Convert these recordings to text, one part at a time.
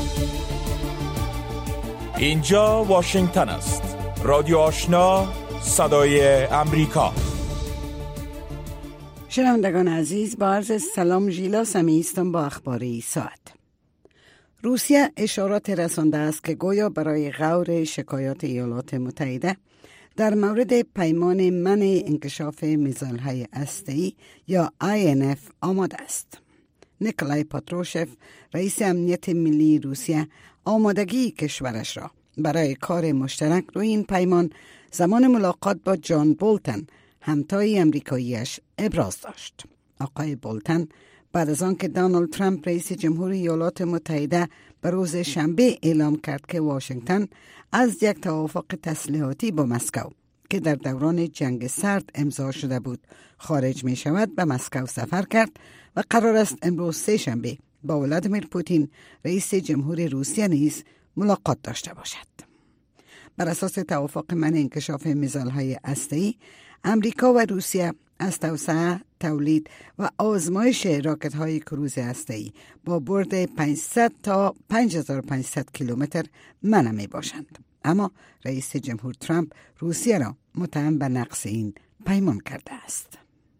اینجا واشنگتن است. رادیو آشنا، صدای امریکا. شنوندگان عزیز، با عرض سلام، ژیلا سمی هستم با اخبار ساعت. روسیه اشارات رسانده است که گویا برای غور شکایات ایالات متحده در مورد پیمان منع انکشاف میزایل‌های هسته‌ای یا INF آماده است. نیکولای پاتروشف، رئیس امنیت ملی روسیه، آمادگی کشورش را برای کار مشترک روی این پیمان زمان ملاقات با جان بولتن، همتای امریکاییش، ابراز داشت. آقای بولتن بعد از آن که دونالد ترامپ رئیس جمهوری ایالات متحده به روز شنبه اعلام کرد که واشنگتن از یک توافق تسلیحاتی با مسکو که در دوران جنگ سرد امضا شده بود خارج می شود، به مسکو سفر کرد و قرار است امروز سه شنبه با ولادیمیر پوتین رئیس جمهوری روسیه نیز ملاقات داشته باشد. بر اساس توافق منع انکشاف میزایل‌های هسته‌ای، امریکا و روسیه از توسعه، تولید و آزمایش راکت‌های کروز هسته‌ای با برد 500 تا 5500 کیلومتر منع می‌باشند. اما رئیس جمهور ترامپ روسیه را متهم به نقض این پیمان کرده است.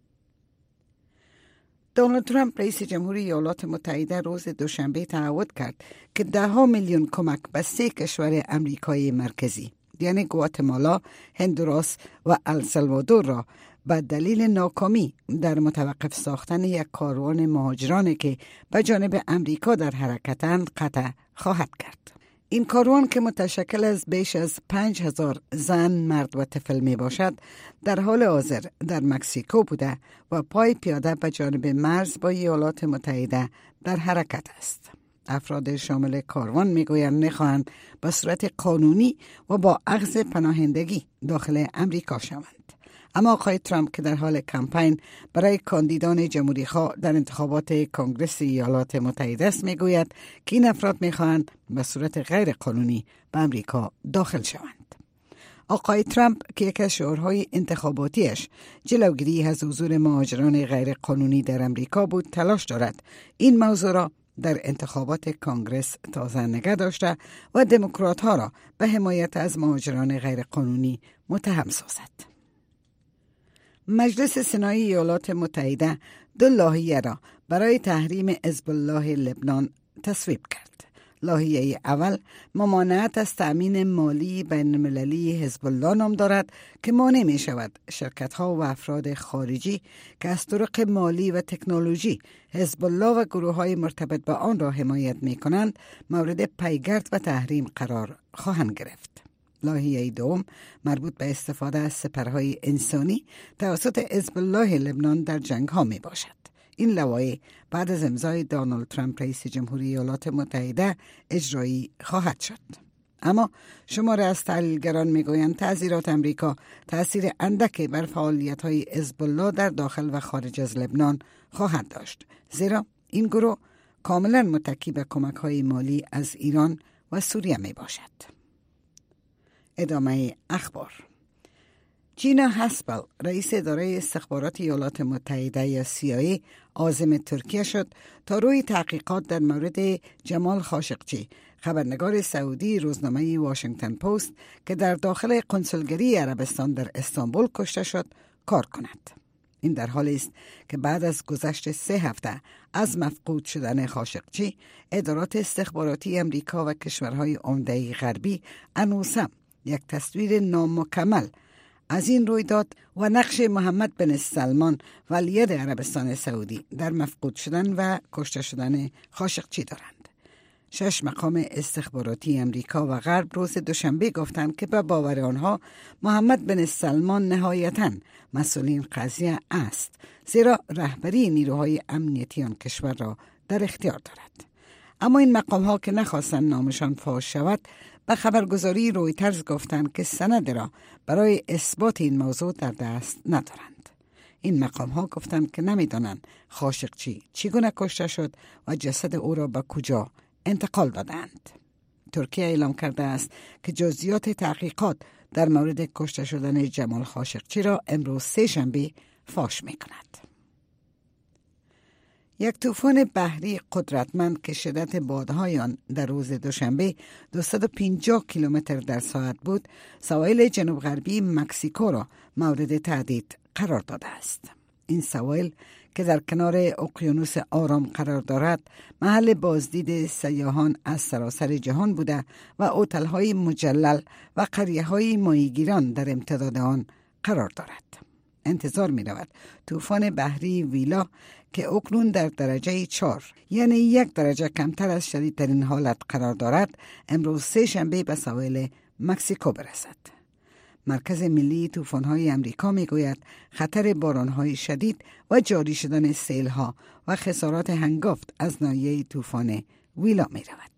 دونالد ترامپ رئیس جمهوری ایالات متحده روز دوشنبه تعهد کرد که 10 میلیون کمک به 3 کشور امریکای مرکزی یعنی گواتمالا، هندوراس و السالوادور را به دلیل ناکامی در متوقف ساختن یک کاروان مهاجرانی که به جانب امریکا در حرکتند قطع خواهد کرد. این کاروان که متشکل از بیش از 5000 زن، مرد و طفل می باشد، در حال حاضر در مکزیکو بوده و پای پیاده به جانب مرز با ایالات متحده در حرکت است. افراد شامل کاروان می گویند می خواهند به صورت قانونی و با اخذ پناهندگی داخل امریکا شوند. اما آقای ترامپ که در حال کمپین برای کاندیدان جمهوری‌خواه در انتخابات کنگره ایالات متحده است میگوید که این افراد میخواهند به صورت غیر قانونی به امریکا داخل شوند. آقای ترامپ که یک از شعارهای انتخاباتیش جلوگیری از حضور مهاجران غیر قانونی در امریکا بود، تلاش دارد این موضوع را در انتخابات کنگره تازه نگه داشته و دموکرات ها را به حمایت از مهاجران غیر قانونی متهم سازد. مجلس سنای ایالات متحده 2 لایحه را برای تحریم حزب الله لبنان تصویب کرد. لایحه اول ممانعت از تأمین مالی بین المللی حزب الله نام دارد که مانع می شود شرکت‌ها و افراد خارجی که از طرق مالی و تکنولوژی حزب الله و گروه‌های مرتبط به آن را حمایت می کنند مورد پیگرد و تحریم قرار خواهند گرفت. لایحه دوم مربوط به استفاده از سپرهای انسانی توسط حزب الله لبنان در جنگ ها می باشد. این لایحه بعد از امضای دونالد ترامپ رئیس جمهوری ایالات متحده اجرایی خواهد شد. اما شماره از تحلیلگران می گویند تعزیرات امریکا تأثیر اندکی بر فعالیت های حزب الله در داخل و خارج از لبنان خواهد داشت، زیرا این گروه کاملا متکی به کمک های مالی از ایران و سوریه می باشد. ادامه اخبار. جینا هاسپل، رئیس اداره استخبارات ایالات متحده یا CIA، عازم ترکیه شد تا روی تحقیقات در مورد جمال خاشقچی، خبرنگار سعودی روزنامه واشنگتن پست که در داخل کنسولگری عربستان در استانبول کشته شد، کار کند. این در حالی است که بعد از گذشت 3 هفته از مفقود شدن خاشقچی، ادارات استخباراتی امریکا و کشورهای عمده غربی هنوزم یک تصویر نامکمل از این رویداد و نقش محمد بن سلمان ولیعهد عربستان سعودی در مفقود شدن و کشته شدن خاشقچی دارند. 6 مقام استخباراتی امریکا و غرب روز دوشنبه گفتند که به باور آنها محمد بن سلمان نهایتاً مسئول این قضیه است، زیرا رهبری نیروهای امنیتی آن کشور را در اختیار دارد. اما این مقام ها که نخواستند نامشان فاش شود، به خبرگزاری رویترز گفتند که سند را برای اثبات این موضوع در دست ندارند. این مقام ها گفتند که نمیدانند خاشقچی چگونه کشته شد و جسد او را به کجا انتقال دادند. ترکیه اعلام کرده است که جزئیات تحقیقات در مورد کشته شدن جمال خاشقچی را امروز 3 شنبه فاش می کند. یک طوفان بحری قدرتمند که شدت بادهای آن در روز دوشنبه 250 کیلومتر در ساعت بود، سواحل جنوب غربی مکزیکو را مورد تهدید قرار داده است. این سواحل که در کنار اقیانوس آرام قرار دارد، محل بازدید سیاحان از سراسر جهان بوده و هتل‌های مجلل و قریه‌های ماهیگیران در امتداد آن قرار دارد. انتظار می رود طوفان بحری ویلا که اکنون در درجه 4 یعنی 1 درجه کمتر از شدیدترین حالت قرار دارد، امروز سه شنبه به سواحل مکزیکو برسد. مرکز ملی طوفان‌های امریکا میگوید خطر باران‌های شدید و جاری شدن سیل‌ها و خسارات هنگفت از ناحیه طوفان ویلا می‌رود.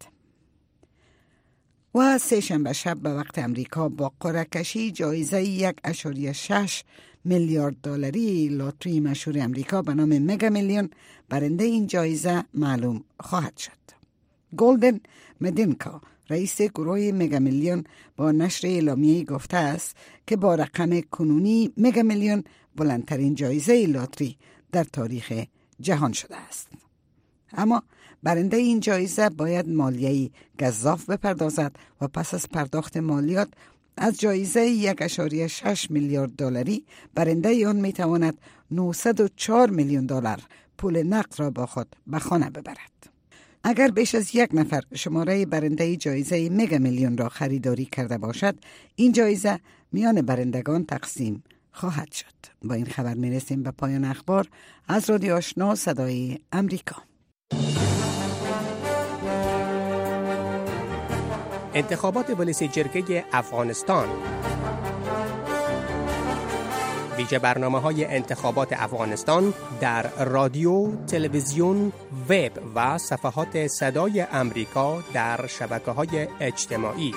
و سه شنبه شب به وقت امریکا با قرعه کشی جایزه 1.6 میلیارد دلاری لاتری مشهور امریکا به نام مگا میلیون برنده این جایزه معلوم خواهد شد. گولدن مدینکا رئیس گروه مگا میلیون با نشر اعلامیه‌ای گفته است که با رقم کنونی مگا میلیون بلندترین جایزه لاتری در تاریخ جهان شده است. اما برنده این جایزه باید مالیه‌ای گزاف بپردازد و پس از پرداخت مالیات از جایزه 1.6 میلیارد دلاری برنده آن میتواند 904 میلیون دلار پول نقد را با خود به خانه ببرد. اگر بیش از 1 نفر شماره برنده جایزه مگا میلیون را خریداری کرده باشد، این جایزه میان برندگان تقسیم خواهد شد. با این خبر میرسیم به پایان اخبار از رادیو آشنا صدای امریکا. انتخابات ولایت جرگه افغانستان. ویژه برنامه‌های انتخابات افغانستان در رادیو، تلویزیون، وب و صفحات صدای امریکا در شبکه‌های اجتماعی.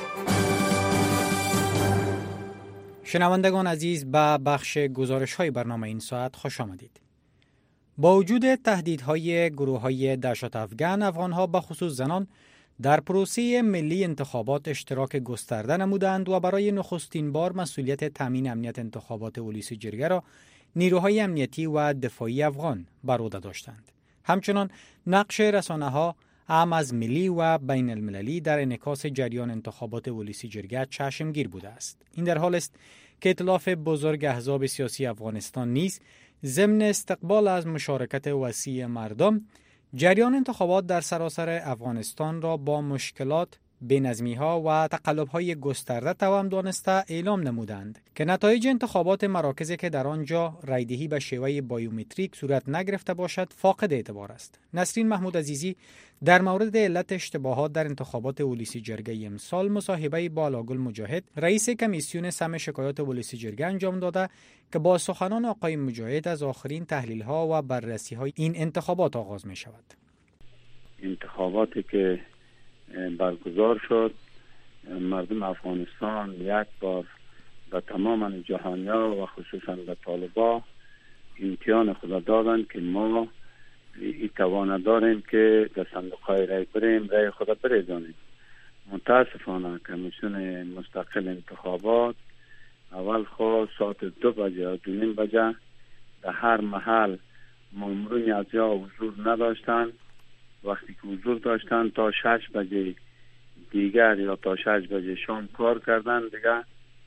شنوندگان عزیز، به بخش گزارش‌های برنامه این ساعت خوش آمدید. با وجود تهدیدهای گروه‌های دهشت افغان، افغان‌ها به خصوص زنان در پروسه ملی انتخابات اشتراک گسترده نمودند و برای نخستین بار مسئولیت تامین امنیت انتخابات ولایت جرگه را نیروهای امنیتی و دفاعی افغان بر عهده داشتند. همچنان نقش رسانه‌ها هم از ملی و بین المللی در انعکاس جریان انتخابات ولایت جرگه چشمگیر بوده است. این در حال است که ائتلاف بزرگ احزاب سیاسی افغانستان نیز ضمن استقبال از مشارکت وسیع مردم، جریان انتخابات در سراسر افغانستان را با مشکلات، بی‌نظمی‌ها و تقلب‌های گسترده توام دانسته اعلام نمودند که نتایج انتخابات مراکزی که در آنجا رایدهی به شیوه بایومتریک صورت نگرفته باشد فاقد اعتبار است. نسرین محمود عزیزی در مورد علت اشتباهات در انتخابات ولایت جرگه امسال مصاحبه با علاءگل مجاهد، رئیس کمیسیون سم شکایات ولایت جرگه انجام داده که با سخنان آقای مجاهد از آخرین تحلیل‌ها و بررسی‌های این انتخابات آغاز می‌شود. انتخاباتی که برگزار شد، مردم افغانستان یک بار به تمام جهانیا و خصوصا به طالبا امتحان خود دادند که ما این توان داریم که در صندوق‌های رای بریم، رای خود بریزانیم. متاسفانه کمیسیون مستقل انتخابات اول خود ساعت 2 بجه یا 2:30 بجه در هر محل مامورین از جا حضور نداشتند. وقتی که حضور داشتن تا 6 بجه دیگر یا تا 6 بجه شام کار کردن، دیگه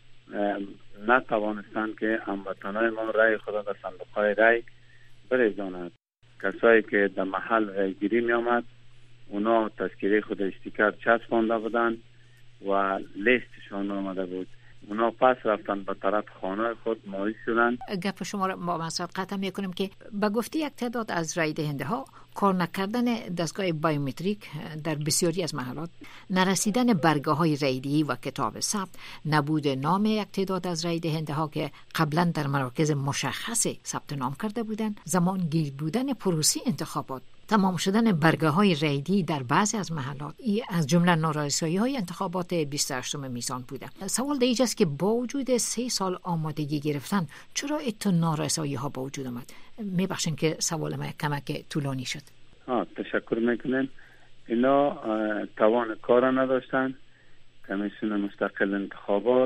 نتوانستند که هموطنان ما رای خود در صندوق‌های رای بریزانند. کسایی که در محل رای گیری می آمد، اونا تذکره خود استیکر چسبانده بودن و لیستشان آمده بود. اونا پس رفتن به طرف خانه خود مایل شدن. گپ شما را با مسئله قطع میکنم که به گفته یک تعداد از رای دهنده ها، کار نکردن دستگاه بایومتریک در بسیاری از محلات، نرسیدن برگه های رایدهی و کتاب ثبت، نبود نام یک تعداد از رای دهنده ها که قبلا در مراکز مشخص ثبت نام کرده بودند، زمانگیر بودن پروسه انتخابات، تمام شدن برگه های رایدی در بعضی از محلات، ای از جمله نارسایی های انتخابات 28 نیسان بوده. سوال در اینجاست که با وجود 3 سال آمادگی گرفتن، چرا این نارسایی ها با وجود آمد؟ میبخشین که سوال ما کمک طولانی شد. تشکر میکنم. اینا توان کار نداشتن. کمیسیون مستقل انتخابات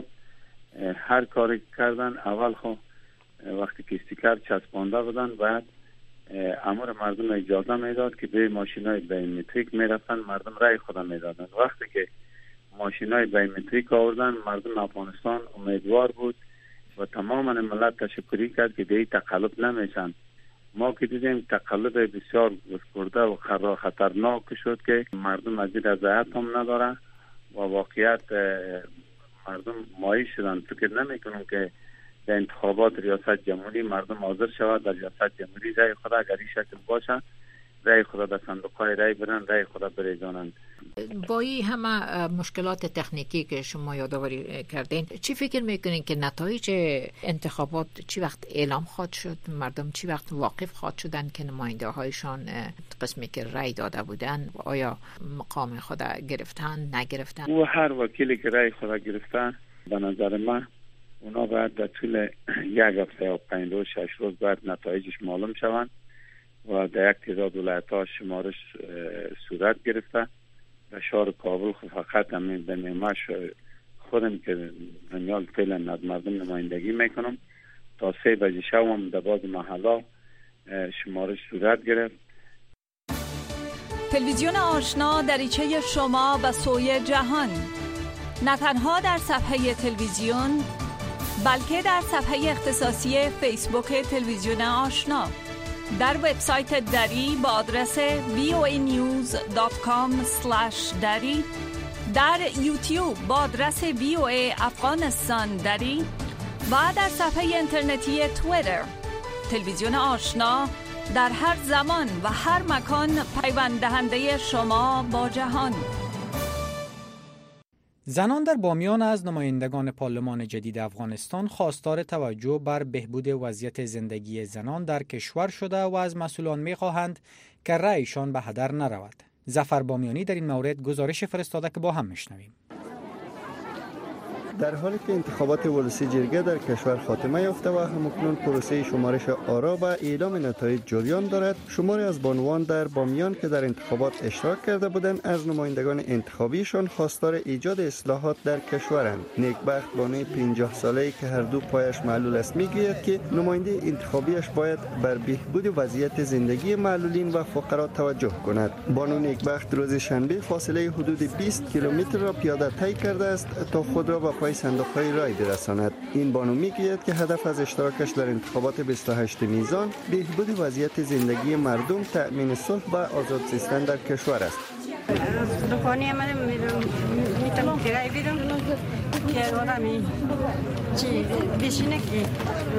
هر کاری کردن، اول وقتی که استیکر چسبانده بودن، بعد امر مردم اجازه میداد که به ماشینای بایومتریک میرفتن، مردم رای خود میدادن. وقتی که ماشینای بایومتریک آوردن، مردم افغانستان امیدوار بود و تماما ملت تشکری کرد که دیگه تقلب نمیشن. ما که دیدیم تقلب بسیار گسترده و خطرناک شد که مردم از این رضایت هم نداره و واقعیت مردم مایل شدن. فکر نمی کنم که در انتخابات ریاست جمهوری مردم حاضر شود در ریاست جمهوری رای خود اگر این شکل باشه رای خود در صندوق‌های رای برن، رای خود بریزانند. با این همه مشکلات تکنیکی که شما یادآوری کردین، چی فکر میکنین که نتایج انتخابات چی وقت اعلام خواهد شد؟ مردم چی وقت واقف خواهد شدن که نماینده هایشان قسمی که رای داده بودن آیا مقام خود گرفتن نگرفتن؟ و هر وکیلی که رای خود گرفتن به نظر من اونا باید در طول یک هفته و 5 روز 6 روز باید نتایجش معلوم شوند و در یک تعداد ولایت‌ها شمارش صورت گرفته. در شهر کابل فقط همین به نیمش خودم که دنیا فعلا مردم نمایندگی میکنم تا 3 بجه شب هم در بعض محلا شمارش صورت گرفت. تلویزیون آشنا دریچه شما به سوی جهان، نه تنها در صفحه تلویزیون بلکه در صفحه اختصاصی فیسبوک تلویزیون آشنا، در وبسایت دری با آدرس voanews.com/dari، در یوتیوب با آدرس VOA افغانستان دری و در صفحه اینترنتی توییتر. تلویزیون آشنا در هر زمان و هر مکان پیوند دهنده شما با جهان. زنان در بامیان از نمایندگان پارلمان جدید افغانستان خواستار توجه بر بهبود وضعیت زندگی زنان در کشور شده و از مسئولان می‌خواهند که رأیشان به هدر نرود. ظفر بامیانی در این مورد گزارش فرستاده که با هم میشنویم. در حالی که انتخابات ولسی جرگه در کشور خاتمه یافته و همکنون پروسه شمارش آرا و اعلام نتایج جریان دارد، شماری از بانوان در بامیان که در انتخابات اشتراک کرده بودند از نمایندگان انتخابیشان خواستار ایجاد اصلاحات در کشورند. نیکبخت بانوی 50 ساله‌ای که هر دو پایش معلول است میگوید که نماینده انتخابیش باید بر بهبود وضعیت زندگی معلولین و فقرا توجه کند. بانو نیکبخت روز شنبه فاصله حدود 20 کیلومتر را پیاده طی کرده است تا خود را به صندوق‌های رای برساند. این بانو میگوید که هدف از اشتراکش در انتخابات 28 میزان بهبود وضعیت زندگی مردم، تأمین صلح و آزاد زیستن در کشور است. دکانی من میتونم کرای بدم که آدمی چی بشینه که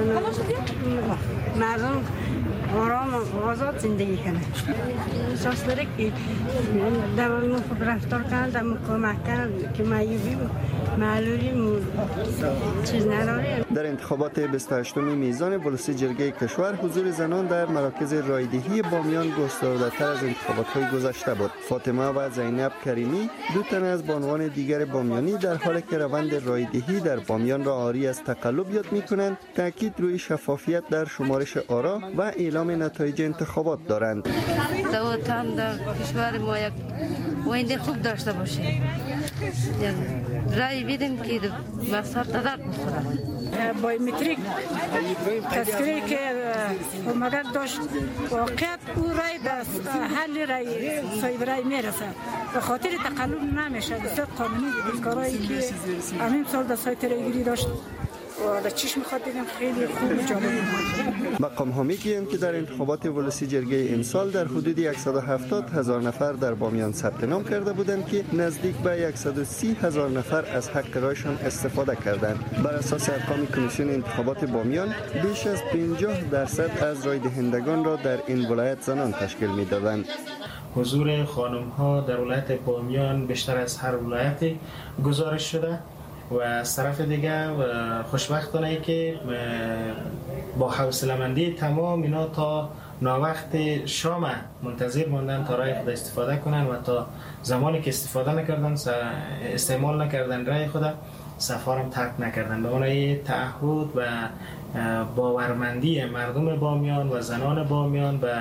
مردم آرام و آزاد زندگی کنه. احساس داره که در رفتار کنند، در کمک کنند که معیوبی معلولی چیز نداره. در انتخابات 28 میزان ولسی جرگه کشور حضور زنان در مراکز رایدهی بامیان گسترده‌تر از انتخابات‌های گذشته بود. فاطمه و زینب کریمی، دو تن از بانوان دیگر بامیانی، در حالی که روند رایدهی در بامیان را عاری از تقلب یاد می‌کنند، تاکید روی شفافیت در شمارش آرا و اعلام نتایج انتخابات دارند. دوتان در کشور ما یک آینده خوب داشته باشه. رای بدیم که مقصد تدارک بخورد. بایومتریک تذکره که مگر داشت واقعیت او رای به حل رای صاحب رای میرسه، به خاطر تقلب نمیشه. بسیار قانونی بیکارایی که همین سال در سایت رایگیری داشت و چیش میخواد بگم خیلی خوب جالب. مقام ها میگویند که در انتخابات ولسی جرگه امسال در حدود 170,000 نفر در بامیان ثبت نام کرده بودند که نزدیک به 130,000 نفر از حق رایشان استفاده کردند. بر اساس ارقام کمیسیون انتخابات بامیان بیش از 50% از رای دهندگان را در این ولایت زنان تشکیل میدادند. حضور خانم ها در ولایت بامیان بیشتر از هر ولایت گزارش شده و از طرف دیگه خوشبختانه که با حوصله‌مندی تمام اینا تا ناوقت شام منتظر ماندن تا رای خود استفاده کنن و تا زمانی که استفاده نکردن استعمال نکردن رای خود سفارم ترک نکردن. به معنی تعهد و باورمندی مردم بامیان و زنان بامیان به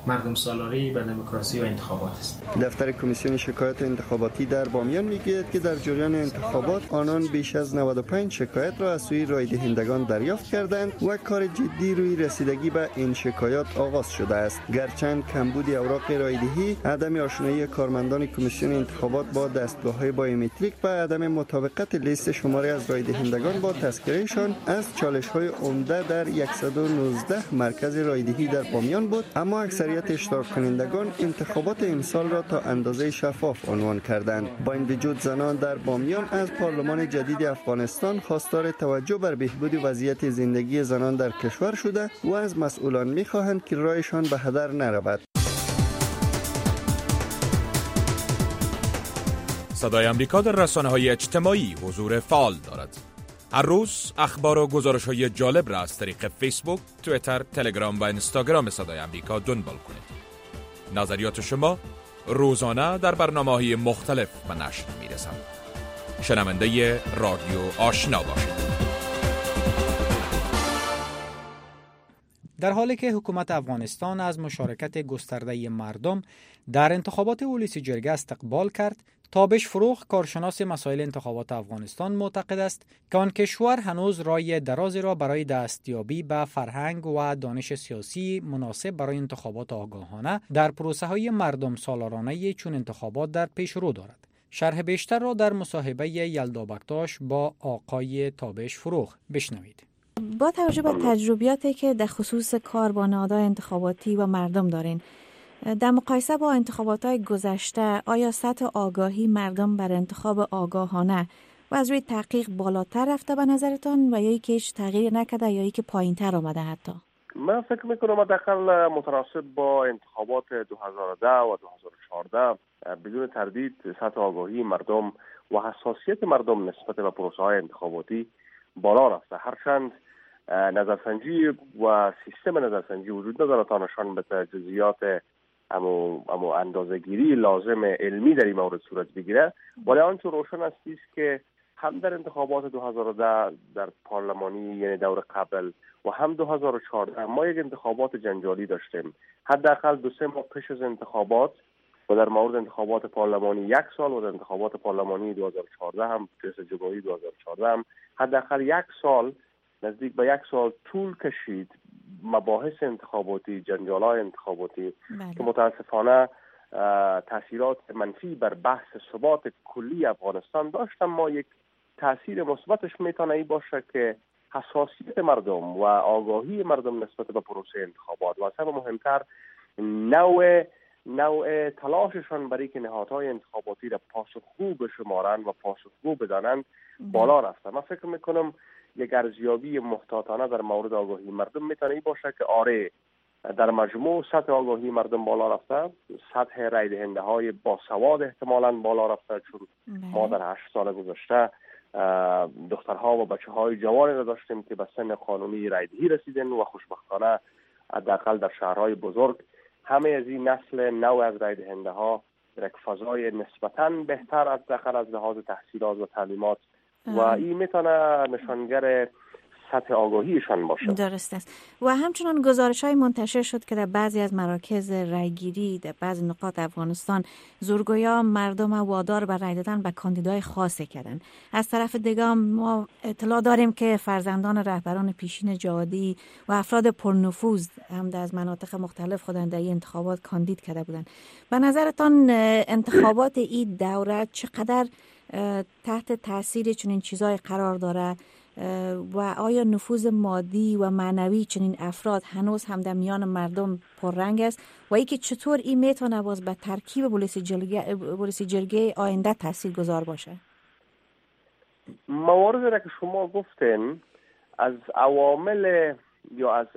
مردم سالاری به دموکراسی و انتخابات است. دفتر کمیسیون شکایات انتخاباتی در بامیان میگوید که در جریان انتخابات آنان بیش از 95 شکایت را از سوی رای دهندگان دریافت کردند و کار جدی روی رسیدگی به این شکایات آغاز شده است. گرچند کمبود اوراق رای دهی، عدم آشنایی کارمندان کمیسیون انتخابات با دستگاه‌های بایومتریک و عدم مطابقت لیست شماره از رای دهندگان با تذکرهشان از چالش‌های عمده در 119 مرکز رای دهی در بامیان بود، اما اکثریت اشتراک کنندگان انتخابات امسال را تا اندازه شفاف عنوان کردند. با این وجود زنان در بامیان از پارلمان جدید افغانستان خواستار توجه بر بهبود وضعیت زندگی زنان در کشور شده و از مسئولان می‌خواهند که رایشان به هدر نرود. صدای آمریکا در رسانه‌های اجتماعی حضور فعال دارد. هر روز اخبار و گزارش‌های جالب را از طریق فیسبوک، توییتر، تلگرام و اینستاگرام صدای آمریکا دنبال کنید. نظریات شما روزانه در برنامه‌های مختلف به نشر می‌رسند. شنونده رادیو آشنا باشید. در حالی که حکومت افغانستان از مشارکت گسترده مردم در انتخابات ولسی جرگه استقبال کرد، تابش فروغ، کارشناس مسائل انتخابات افغانستان، معتقد است که آن کشور هنوز راه درازی را برای دستیابی به فرهنگ و دانش سیاسی مناسب برای انتخابات آگاهانه در پروسه های مردم سالارانه چون انتخابات در پیش رو دارد. شرح بیشتر را در مصاحبه یلدا بکتاش با آقای تابش فروغ بشنوید. با توجه به تجربیاتی که در خصوص کار با نهادهای انتخاباتی و مردم دارین، در مقایسه با انتخابات‌های گذشته آیا سطح آگاهی مردم بر انتخاب آگاهانه و از روی تحقیق بالاتر رفته به نظرتان و یا اینکه هیچ تغییر نکرده یا اینکه پایین‌تر آمده؟ حتی من فکر میکنم حداقل متناسب با انتخابات 2010 و 2014 بدون تردید سطح آگاهی مردم و حساسیت مردم نسبت به پروسه‌های انتخاباتی بالا رفته. هرچند نظرسنجی و سیستم نظرسنجی وجود نداره تا نشان بده جزئیات اما اندازه‌گیری لازم علمی در این مورد صورت بگیره، ولی آنچه روشن است که هم در انتخابات 2010 در پارلمانی یعنی دور قبل و هم 2014 ما یک انتخابات جنجالی داشتیم. حداقل 2-3 ماه پیش از انتخابات و در مورد انتخابات پارلمانی 1 سال و در انتخابات پارلمانی 2014 هم ریاست جمهوری 2014 هم حداقل 1 سال، نزدیک به 1 سال طول کشید مباحث انتخاباتی، جنجال‌های انتخاباتی که متاسفانه تاثیرات منفی بر بحث ثبات کلی افغانستان داشت. اما یک تاثیر مثبتش میتونه این باشه که حساسیت مردم و آگاهی مردم نسبت به پروسه انتخابات و از همه مهمتر نوع تلاششان برای که نهادهای انتخاباتی را پاسخگو بشمارند و پاسخگو بدانند بالا رفته. من فکر میکنم یک ارزیابی محتاطانه در مورد آگاهی مردم میتونه این باشه که آره در مجموع سطح آگاهی مردم بالا رفته، سطح رای دهنده های باسواد احتمالاً بالا رفته، چون ما در 8 سال گذشته دخترها و بچه های جوانی را داشتیم که به سن قانونی رای دهی رسیدن و خوشبختانه حداقل در شهرهای بزرگ همه از این نسل نو از رای دهنده ها در یک فضای نسبتاً بهتر از داخل از لحاظ تحصیلات و تعلیمات و این میتونه نشانگر سطح آگاهیشان باشه. درست است. و همچنان گزارش‌های منتشر شد که در بعضی از مراکز رایگیری در بعضی نقاط افغانستان زورگویا مردم وادار به رای دادن به کاندیدای خاصی کردن. از طرف دیگه ما اطلاع داریم که فرزندان رهبران پیشین جهادی و افراد پرنفوذ هم از مناطق مختلف خودند در این انتخابات کاندید کرده بودند. به نظرتان انتخابات این دوره چقدر تحت تاثیر چنین چیزای قرار داره و آیا نفوذ مادی و معنوی چنین افراد هنوز هم در میان مردم پررنگ است و اینکه چطور این میتونه باز به ترکیب ولسی جرگه آینده تاثیر گذار باشه؟ مواردی را که شما گفتین از عوامل یا از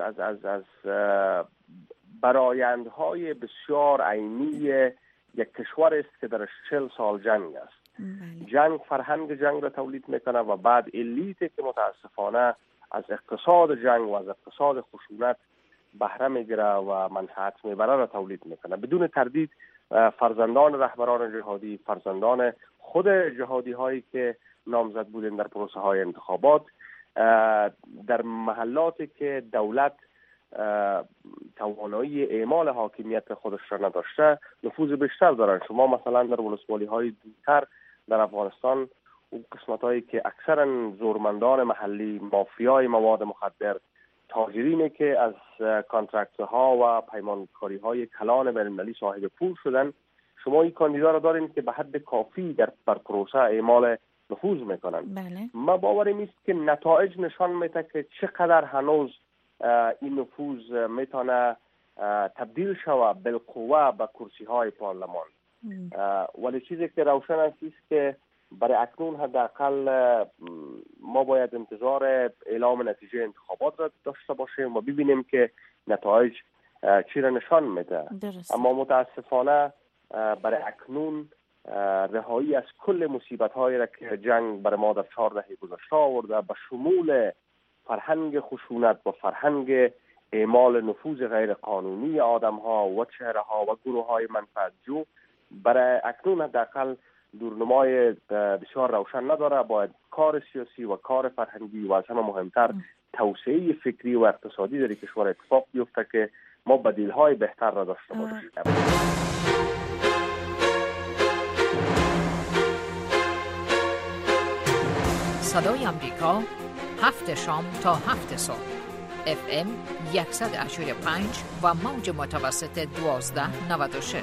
برآیندهای بسیار عینی یک کشور است که در 40 سال جنگ است. جنگ فرهنگ جنگ را تولید میکنه و بعد الیتی که متاسفانه از اقتصاد جنگ و از اقتصاد خشونت بهره میگیره و منفعت میبره را تولید میکنه. بدون تردید فرزندان رهبران جهادی، فرزندان خود جهادی هایی که نامزد بودن در پروسه های انتخابات در محلاتی که دولت توانایی اعمال حاکمیت خودش را نداشته نفوذ بیشتر دارن. شما مثلا در ولسوالی های دورتر در افغانستان اون قسمت هایی که اکثرا زورمندان محلی، مافیای مواد مخدر، تاجرینی که از کانترکت ها و پیمانکاری های کلان بین‌المللی صاحب پول شدن، شما این کاندیدا را دارین که به حد کافی بر پروسه اعمال نفوذ میکنن. بله. ما باورم است که نتایج نشان میده که چقدر هنوز این نفوذ میتونه تبدیل شود بالقوه به کرسی های پارلمان. ولی چیزی که روشن است که برای اکنون حداقل ما باید انتظار اعلام نتیجه انتخابات را داشته باشیم و ببینیم که نتایج چی را نشان میده. اما متاسفانه برای اکنون رهایی از کل مصیبت هایی را که جنگ برای ما در 4 دهه گذشته آورده، به شمول فرهنگ خشونت و فرهنگ اعمال نفوذ غیر قانونی آدم ها و چهره ها و گروه های منفعت جو، برای اکنون حداقل دورنمای بسیار روشن نداره. باید کار سیاسی و کار فرهنگی و از همه مهمتر توسعه فکری و اقتصادی در کشور اتفاق بیفته که ما بدیل های بهتر را داشته باشیم. صدای امریکا 7 شام تا 7 صبح FM 100.5 و موج متوسط 1296.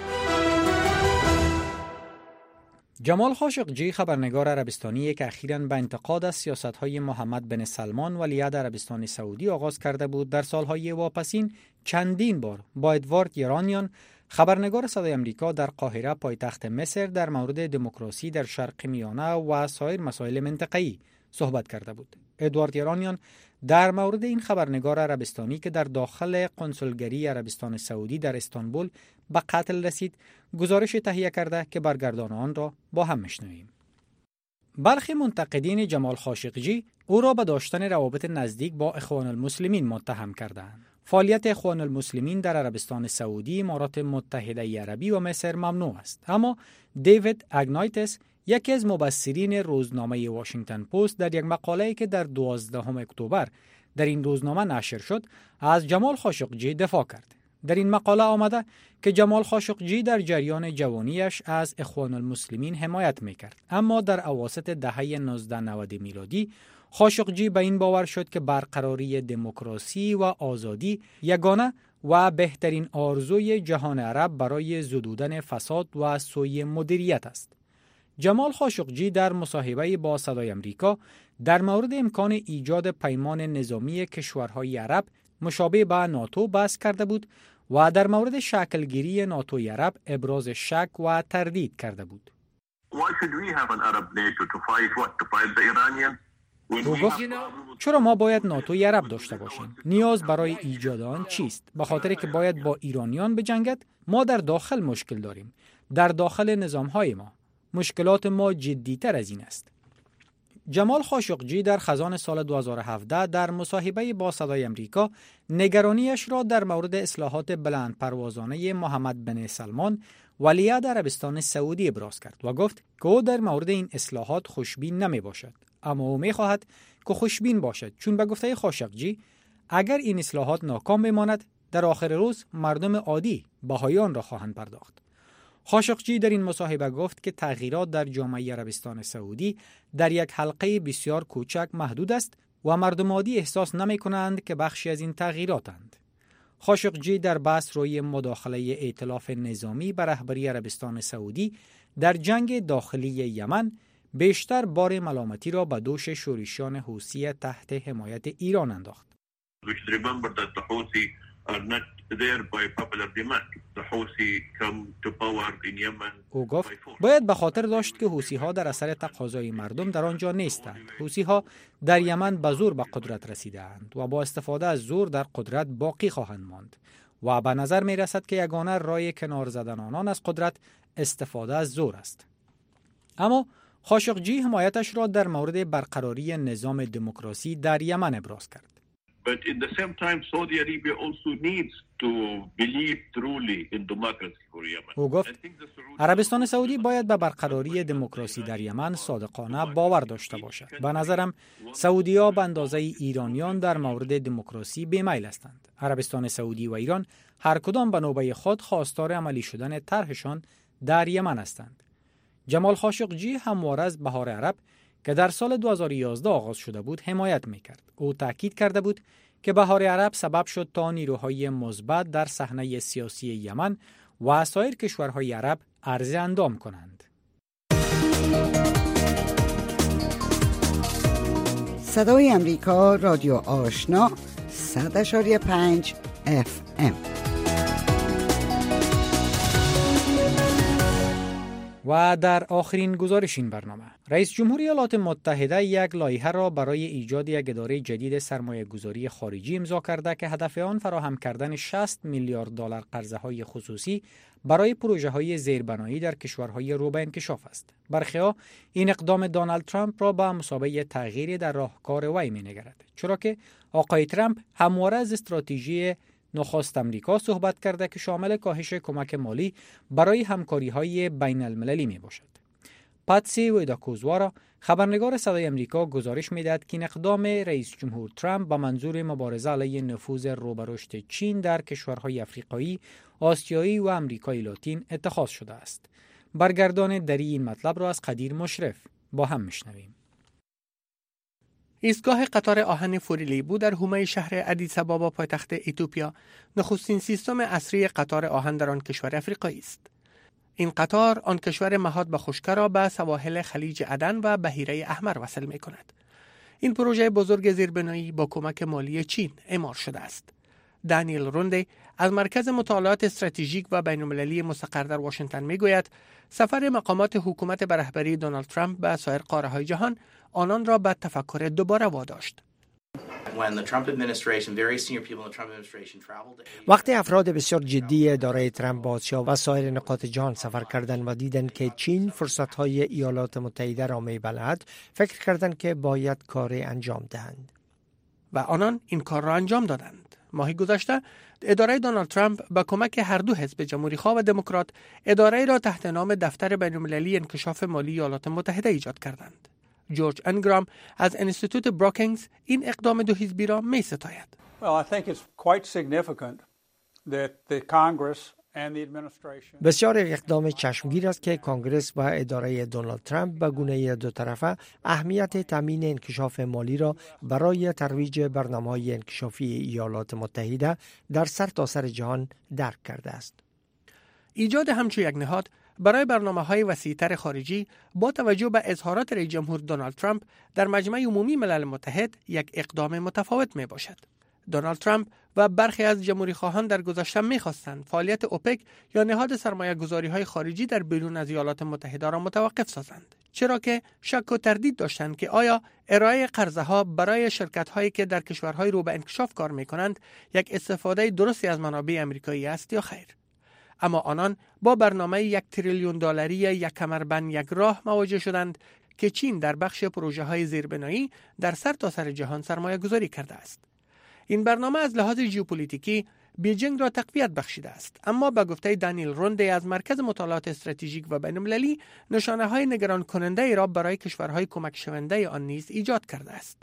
جمال خاشقجی، خبرنگار عربستانی که اخیراً به انتقاد از سیاست‌های محمد بن سلمان ولیعهد عربستان سعودی آغاز کرده بود، در سالهای واپسین چندین بار با ادوارد یرانیان، خبرنگار صدای امریکا در قاهره پایتخت مصر، در مورد دموکراسی در شرق میانه و سایر مسائل منطقه‌ای صحبت کرده بود. ادوارد یرانیان در مورد این خبرنگار عربستانی که در داخل قنصلگری عربستان سعودی در استانبول به قتل رسید، گزارش تهیه کرده که برگردان آن را با هم میشنویم. برخی منتقدین جمال خاشقجی او را به داشتن روابط نزدیک با اخوان المسلمین متهم کردند. فعالیت اخوان المسلمین در عربستان سعودی، امارات متحده عربی و مصر ممنوع است. اما دیوید اگنایتس، یکی از مبصرین روزنامه واشنگتن پست، در یک مقاله‌ای که در 12 اکتبر در این روزنامه نشر شد، از جمال خاشقجی دفاع کرد. در این مقاله آمده که جمال خاشقجی در جریان جوانیش از اخوان المسلمین حمایت میکرد، اما در اواسط دهه 1990 میلادی خاشقجی به این باور شد که برقراری دموکراسی و آزادی یگانه و بهترین آرزوی جهان عرب برای زدودن فساد و سوء مدیریت است. جمال خاشقجی در مصاحبه با صدای امریکا در مورد امکان ایجاد پیمان نظامی کشورهای عرب مشابه به ناتو بحث کرده بود و در مورد شکلگیری ناتوی عرب ابراز شک و تردید کرده بود. او گفت چرا ما باید ناتوی عرب داشته باشیم؟ نیاز برای ایجاد آن چیست؟ به خاطر که باید با ایرانیان بجنگد؟ ما در داخل مشکل داریم، در داخل نظامهای ما. مشکلات ما جدی‌تر از این است. جمال خاشقجی در خزان سال 2017 در مصاحبه با صدای امریکا نگرانیش را در مورد اصلاحات بلندپروازانه محمد بن سلمان ولیعهد عربستان سعودی ابراز کرد و گفت که او در مورد این اصلاحات خوشبین نمی باشد، اما او می خواهد که خوشبین باشد، چون به گفته خاشقجی اگر این اصلاحات ناکام بماند در آخر روز مردم عادی بهایان را خواهند پرداخت. خاشقجی در این مصاحبه گفت که تغییرات در جامعه عربستان سعودی در یک حلقه بسیار کوچک محدود است و مردم عادی احساس نمی کنند که بخشی از این تغییراتند. خاشقجی در بحث روی مداخله ائتلاف نظامی به رهبری عربستان سعودی در جنگ داخلی یمن بیشتر بار ملامتی را به دوش شورشیان حوثی تحت حمایت ایران انداخت. او گفت باید به خاطر داشت که حوثی‌ها در اثر تقاضای مردم در آنجا نیستند. حوثی‌ها در یمن به زور به قدرت رسیدند و با استفاده از زور در قدرت باقی خواهند ماند و به نظر می رسد که یگانه راه کنار زدن آنان از قدرت استفاده از زور است. اما خاشقجی حمایتش را در مورد برقراری نظام دموکراسی در یمن ابراز کرد. But in the same time, Saudi Arabia also needs to believe truly in democracy for Yemen. او گفت عربستان سعودی باید به برقراری دموکراسی در یمن صادقانه باور داشته باشد. به نظرم سعودی‌ها به اندازه ایرانیان در مورد دموکراسی بی‌میل هستند. عربستان سعودی و ایران هر کدام به نوبه خود خواستار عملی شدن طرحشان در یمن هستند. جمال خاشقجی همواره از بهار عرب که در سال 2011 آغاز شده بود حمایت می‌کرد. او تاکید کرده بود که بهار عرب سبب شد تا نیروهای مثبت در صحنه سیاسی یمن و سایر کشورهای عرب عرضه اندام کنند. صدای امریکا، رادیو آشنا، 100.5 FM. و در آخرین گزارش این برنامه، رئیس جمهوری ایالات متحده یک لایحه را برای ایجاد یک اداره جدید سرمایه گذاری خارجی امضا کرده که هدف آن فراهم کردن 60 میلیارد دلار قرضه های خصوصی برای پروژه های زیربنایی در کشورهای رو به انکشاف است. برخی‌ها این اقدام دونالد ترامپ را به مثابه تغییری در راهکار وی می‌نگرد، چرا که آقای ترامپ همواره از استراتژی نخست امریکا صحبت کرده که شامل کاهش کمک مالی برای همکاری‌های بین المللی می باشد. پاتسی ویداکوزوارا خبرنگار صدای امریکا گزارش می‌دهد که این اقدام رئیس جمهور ترامپ به منظور مبارزه علیه نفوذ روبرشت چین در کشورهای افریقایی، آسیایی و آمریکای لاتین اتخاذ شده است. برگردان دری این مطلب را از قدیر مشرف با هم میشنویم. ایستگاه قطار آهن فوریلیبو در حومه شهر ادیس آبابا پایتخت اتیوپیا نخستین سیستم عصری قطار آهن در آن کشور افریقایی است. این قطار آن کشور مهاد به خشکی را به سواحل خلیج عدن و بحیره احمر وصل می کند. این پروژه بزرگ زیربنایی با کمک مالی چین اعمار شده است. دانیل رونده از مرکز مطالعات استراتژیک و بین‌المللی مستقر در واشنگتن میگوید سفر مقامات حکومت به رهبری دونالد ترامپ به سایر قاره‌های جهان آنان را به تفکر دوباره واداشت. وقتی افراد بسیار جدی اداره ترامپ به آسیا و سایر نقاط جهان سفر کردند و دیدند که چین فرصت‌های ایالات متحده را می‌بلعد، فکر کردند که باید کاری انجام دهند و آنان این کار را انجام دادند. ماهی گذشته اداره دونالد ترامپ با کمک هر دو حزب جمهوری‌خواه و دموکرات اداره را تحت نام دفتر بین‌المللی انکشاف مالی ایالات متحده ایجاد کردند. جورج انگرام از انستیتوت بروکینگز این اقدام دو حزبی را می‌ستاید. بسیار اقدام چشمگیر است که کانگرس و اداره دونالد ترامپ به گونه دو طرفه اهمیت تامین انکشاف مالی را برای ترویج برنامه‌های انکشافی ایالات متحده در سرتاسر جهان درک کرده است. ایجاد همچون یک نهاد برای برنامه‌های وسیع‌تر خارجی با توجه به اظهارات رئیس جمهور دونالد ترامپ در مجمع عمومی ملل متحد یک اقدام متفاوت میباشد. دونالد ترامپ و برخی از جمهوری‌خواهان در گذشته می‌خواستند فعالیت اوپک یا نهاد سرمایه‌گذاری‌های خارجی در بیرون از ایالات متحده را متوقف سازند، چرا که شک و تردید داشتند که آیا ارائه قرضه‌ها برای شرکت‌هایی که در کشورهای رو به انکشاف کار می‌کنند یک استفاده درستی از منابع آمریکایی است یا خیر. اما آنان با برنامه 1 تریلیون دلاری یک کمربند یک راه مواجه شدند که چین در بخش پروژه‌های زیربنایی در سرتاسر جهان سرمایه‌گذاری کرده است. این برنامه از لحاظ ژئوپلیتیکی بیجینگ را تقویت بخشیده است، اما به گفته دانیل رونده از مرکز مطالعات استراتژیک و بین‌المللی نشانه‌های نگران کننده ای را برای کشورهای کمک شونده آن نیز ایجاد کرده است.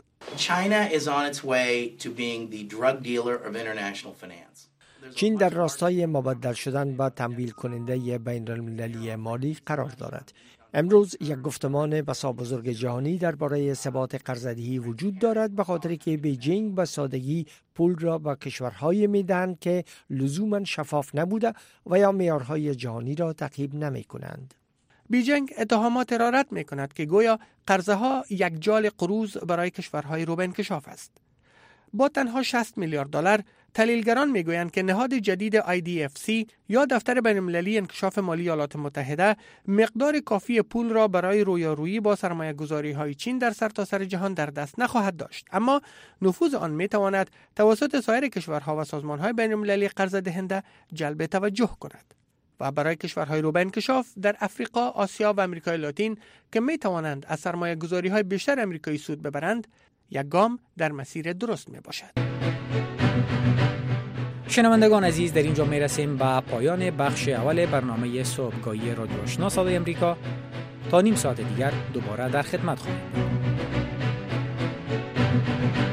چین در راستای مبدل شدن با تمویل کننده بین‌المللی مالی قرار دارد. امروز یک گفتمان بسا بزرگ جهانی درباره ثبات قرضه‌دهی وجود دارد، به خاطر که بیجینگ به سادگی پول را به کشورهای میدهند که لزوما شفاف نبوده و یا معیارهای جهانی را تعقیب نمی‌کنند. بیجینگ اتهامات را رد می‌کند که گویا قرضه‌ها یک جال قروض برای کشورهای رو به انکشاف است. با تنها 60 میلیارد دلار، تحلیلگران میگویند که نهاد جدید IDFC یا دفتر بین‌المللی انکشاف مالی ایالات متحده مقدار کافی پول را برای رویارویی با سرمایه‌گذاری‌های چین در سرتاسر جهان در دست نخواهد داشت، اما نفوذ آن میتواند توسط سایر کشورها و سازمان‌های بین‌المللی قرضه دهنده جلب توجه کند و برای کشورهای رو به انکشاف در افریقا، آسیا و آمریکای لاتین که میتوانند از سرمایه‌گذاری‌های بیشتر آمریکایی سود ببرند، یک گام در مسیر درست میباشد. شنوندگان عزیز، در اینجا می رسیم به پایان بخش اول برنامه صبحگاهی رادیو آشنا صدای امریکا. تا نیم ساعت دیگر دوباره در خدمت خواهیم بود.